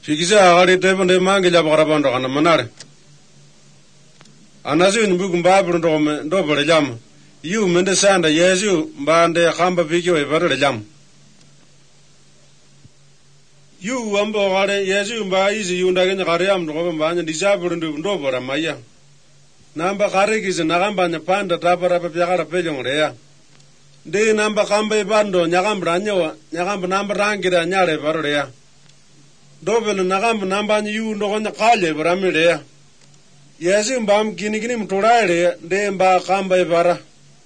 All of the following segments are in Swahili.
Fikisa agari tebonde mangi jabakarabando kana manare. Anazu nbugu mbabru ndo bore jam. Yu mende sanda Yesu mbande khamba fikyo evare jam. Yu ambo gare Yesu mba izi yunda genya kariam ndo mbanya disabru ndo bora maya. Namba kare kize nagamba nyapanda tabara pa pyakara pejo ngoreya. De namba khamba ibando nyagambra nyawa nyagamba namba rangira nyare baroreya. Dobel nagamba namba yu ndo gonya kale baramireya. Yesu mbam gini mturaire de mba khamba ibara.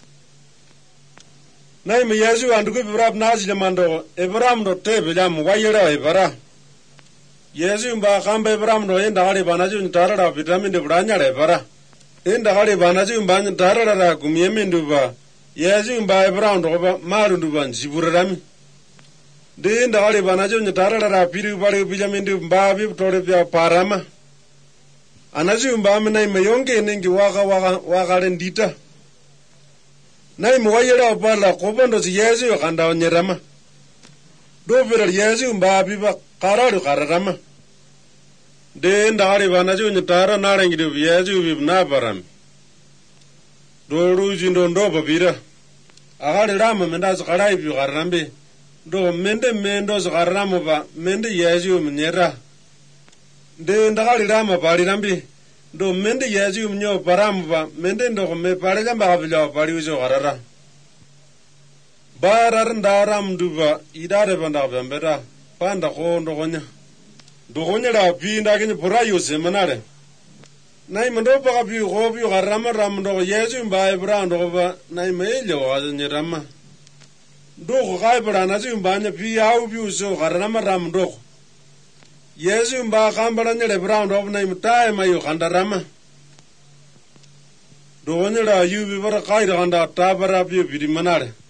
Nay me Yesu andugo ibrab nazi jamando Ibrahim ndo tebe jam wayira ibara. Yesu mba khamba Ibrahim ndo enda gari banaju ntara vitamin de branya re ibara. Enda gari banaju mba ntara ra kumyeme nduba. Yesu mba Ibrahim ndo maru nduba njiburami. De enda gari banaju ntara ra piru bari bijamin ndu mba bi tore pya parama. Anazu mba amena mayonge nengi waka rendita. Nay muwayira bala kobondo Yesu kanda onyerama. Do vira Yesu mba biba qararu qararama. De ndari banazu nytara narengidu Yesu bibna baram. Do ruji ndo babira. Agari rama mendazu qarai bi qarambe. Do mendo zqaramo ba mende Yesu mnyera. De ndari rama bari rambi. Do mende Yesu mnyo paramba mende ndo me pare jamba kabila pari uzo garara barar ndaram duba idare banda bambera panda ko ndo gonya da pinda gini purayo semanare nay mando pa bi go bi garama ram ndo Yesu mba ibra ndo ba nay mele wa nyirama do go kai bra na zu mba nya pi au bi uzo garama ram ndo Yesu mba kambara nyere brown ndo nay mtae mayo kandarama do wonyera yubi bara kaira kanda tabara bi manare